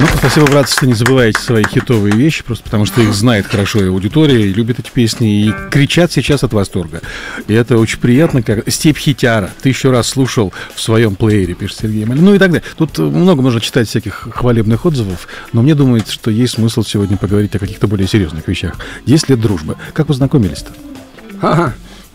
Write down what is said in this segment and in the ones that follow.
Ну, спасибо, братцы, что не забываете свои хитовые вещи, просто потому что их знает хорошо и аудитория, и любит эти песни, и кричат сейчас от восторга. И это очень приятно, как «Степь хитяра». Ты еще раз слушал в своем плеере, пишет Сергей Малин. Ну и так далее. Тут много можно читать всяких хвалебных отзывов, но мне думается, что есть смысл сегодня поговорить о каких-то более серьезных вещах. 10 лет дружбы. Как познакомились-то? Ага.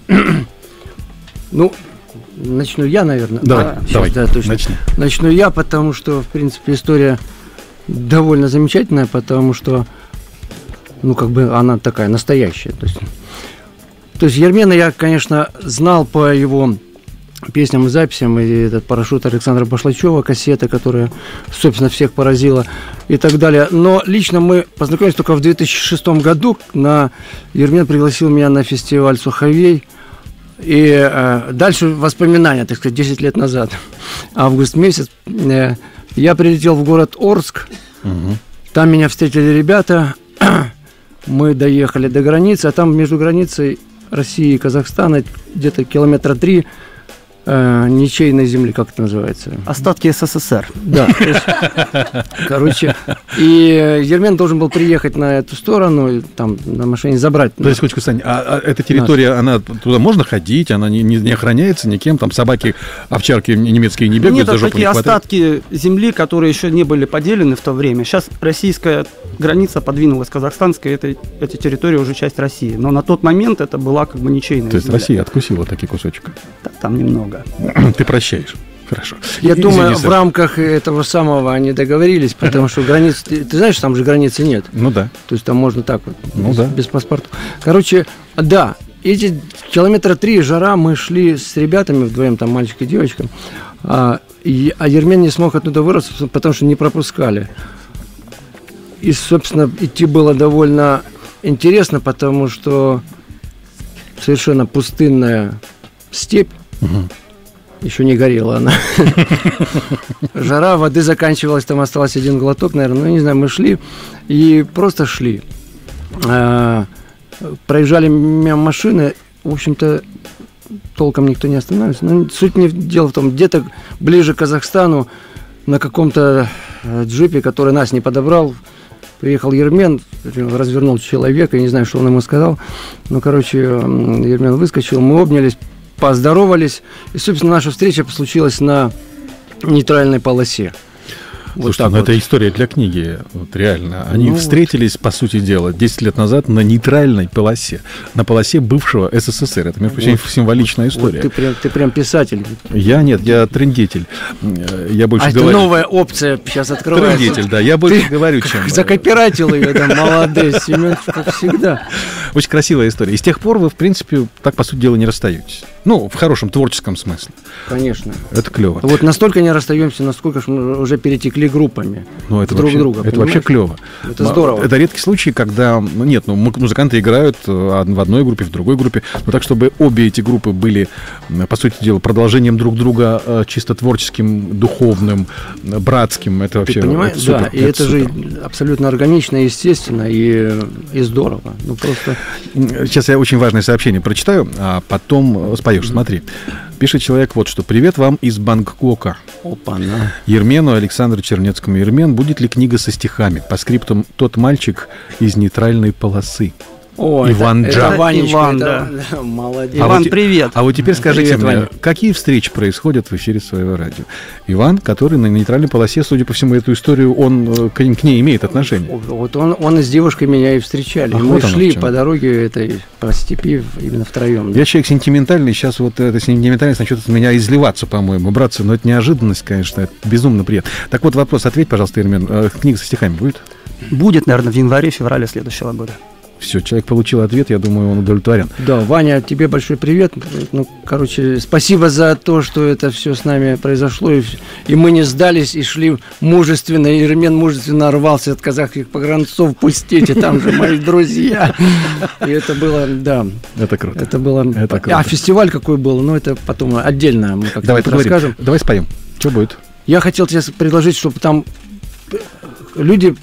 Ну, начну я, наверное. Давай, да, точно. Начну я, потому что, в принципе, история довольно замечательная, потому что, ну, как бы она такая настоящая. То есть Ермена я, конечно, знал по его песням и записям, и этот «Парашют» Александра Башлачева, кассета, которая, собственно, всех поразила и так далее. Но лично мы познакомились только в 2006 году. Ермен пригласил меня на фестиваль «Суховей». И дальше воспоминания, так сказать, 10 лет назад, август месяц, я прилетел в город Орск, там меня встретили ребята, мы доехали до границы, а там между границей России и Казахстана где-то километра 3 ничейной земли, как это называется? Остатки СССР. Да. Короче, и Ермен должен был приехать на эту сторону, там на машине забрать. То есть, секундочку, Сань, а эта территория, она туда можно ходить, она не охраняется никем, там собаки, овчарки немецкие не бегают, за жопу не хватают? Нет, такие остатки земли, которые еще не были поделены в то время. Сейчас российская граница подвинулась к казахстанской, эти территории уже часть России. Но на тот момент это была как бы ничейная земля. То есть Россия откусила такой кусочек? Там немного. Ты прощаешь. Хорошо. Я думаю, в рамках этого самого они договорились, потому что границ... Ты знаешь, там же границы нет. Ну да. То есть там можно так вот, ну, без паспорта. Короче, да, эти километра 3 жара, мы шли с ребятами вдвоем, там мальчик и девочка, а Ермен не смог оттуда вырваться, потому что не пропускали. И, собственно, идти было довольно интересно, потому что совершенно пустынная степь, еще не горела она. Жара, воды заканчивалась, там остался один глоток, наверное. Ну, не знаю, мы шли и просто шли. Проезжали мимо машины, в общем-то, толком никто не останавливался. Но суть не дело в том, где-то ближе к Казахстану на каком-то джипе, который нас не подобрал, приехал Ермен, развернул человека, я не знаю, что он ему сказал. Ну, короче, Ермен выскочил, мы обнялись, поздоровались. И, собственно, наша встреча случилась на нейтральной полосе. Слушайте, ну это история для книги, вот реально. Они встретились, по сути дела, 10 лет назад на нейтральной полосе. На полосе бывшего СССР. Это, между прочим, символичная история. Вот ты прям писатель. Я трындетель. Я больше говорю... это новая опция сейчас открывается. Трындетель, да. Я больше говорю, чем... Закопирайтил ее, да, молодец, Семен, как всегда. Очень красивая история. И с тех пор вы, в принципе, так, по сути дела, не расстаетесь. Ну, в хорошем творческом смысле. Конечно. Это клево. Вот настолько не расстаемся, насколько мы уже перетекли группами друг друга. Это вообще клево. Это здорово. Это редкий случай, когда... музыканты играют в одной группе, в другой группе, но так, чтобы обе эти группы были, по сути дела, продолжением друг друга чисто творческим, духовным, братским. Это вообще... Ты понимаешь? Супер. Да, и это же абсолютно органично, естественно, и здорово. Ну, просто... Сейчас я очень важное сообщение прочитаю, а потом спою. Смотри, пишет человек вот что. Привет вам из Бангкока. Опа-на. Ермену Александру Чернецкому. Ермен, будет ли книга со стихами? По скриптам «Тот мальчик из нейтральной полосы». О, Иван Джа. Это Ванечка, Иван, да. Молодец. Иван, привет. А вот теперь скажите Привет, мне, Ваня. какие встречи происходят в эфире своего радио? Иван, который на нейтральной полосе, судя по всему, эту историю, он к ней имеет отношение. Вот он и с девушкой меня и встречали. Ах, Мы вот оно шли в чем. по дороге этой, по степи именно втроем. Да. Я человек сентиментальный, сейчас вот эта сентиментальность начнет от меня изливаться, по-моему. Братцы, но это неожиданность, конечно, это безумно приятно. Так вот вопрос, ответь, пожалуйста, Ермен, книга со стихами будет? Будет, наверное, в январе-феврале следующего года. Все, человек получил ответ, я думаю, он удовлетворен. Да, Ваня, тебе большой привет. Ну, короче, спасибо за то, что это все с нами произошло, и мы не сдались, и шли мужественно, и Ермен мужественно рвался от казахских погранцов, пустите, там же мои друзья. И это было, да. Это круто. Это было... Это круто. А фестиваль какой был, ну, это потом отдельно мы как-то расскажем. Давай споем. Что будет? Я хотел тебе предложить, чтобы там люди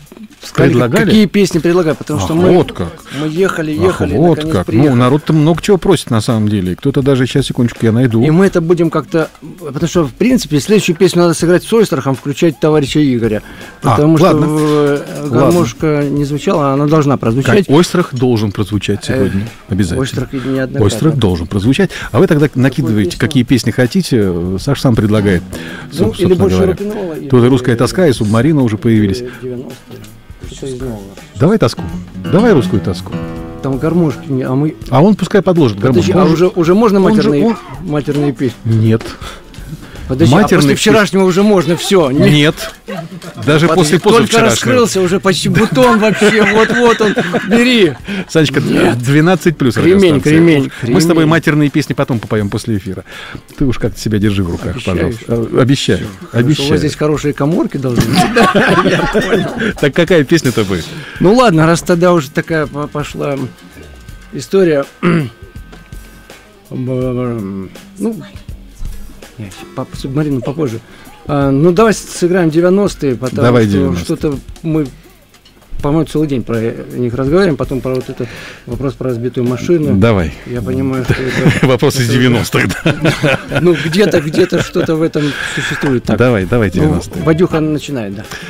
сказали, Предлагали? какие песни предлагают, потому что вот как. мы ехали, Вот наконец как. приехали. Ну, народ-то много чего просит на самом деле. Кто-то даже, сейчас, секундочку, я найду. И мы это будем как-то... Потому что, в принципе, следующую песню надо сыграть с Ойстрахом, включать товарища Игоря. Потому что ладно. гармошка не звучала, а она должна прозвучать. Ойстрах должен прозвучать сегодня. Обязательно. Ойстрах неоднократно. Ойстрах должен прозвучать. А вы тогда накидываете, какие песни хотите. Саша сам предлагает. Ну, или больше рок-н-ролла. Тут и «Русская тоска», и «Субмарина» уже появились. 90-е. Что-то из нового. Давай тоску. Давай русскую тоску. Там гармошки не... А мы... А он пускай подложит гармошку. Подожди, уже можно он же- матерные песни? Нет. Подожди, Матерные после вчерашнего уже можно, все. Нет. Даже после Только позавчерашнего. раскрылся уже почти бутон вообще. Вот он, бери. Санечка, 12 плюс. Кремень. Мы с тобой матерные песни потом попоем после эфира. Ты уж как-то себя держи в руках, Обещаешь? пожалуйста. Обещаю. У вас здесь Обещаю. хорошие каморки должны быть. Я понял. Так какая песня-то будет? Ну ладно, раз тогда уже такая пошла история. Ну, «Субмарину» попозже. Ну, давай сыграем 90-е, потому Давай что 90-е. что-то мы, по-моему, целый день про них разговариваем, потом про вот этот вопрос про разбитую машину. Давай. Я понимаю, что это... Вопрос из 90-х. Да. Ну, где-то что-то в этом существует. Так. Давай Ну, 90-е. Вадюха начинает, да.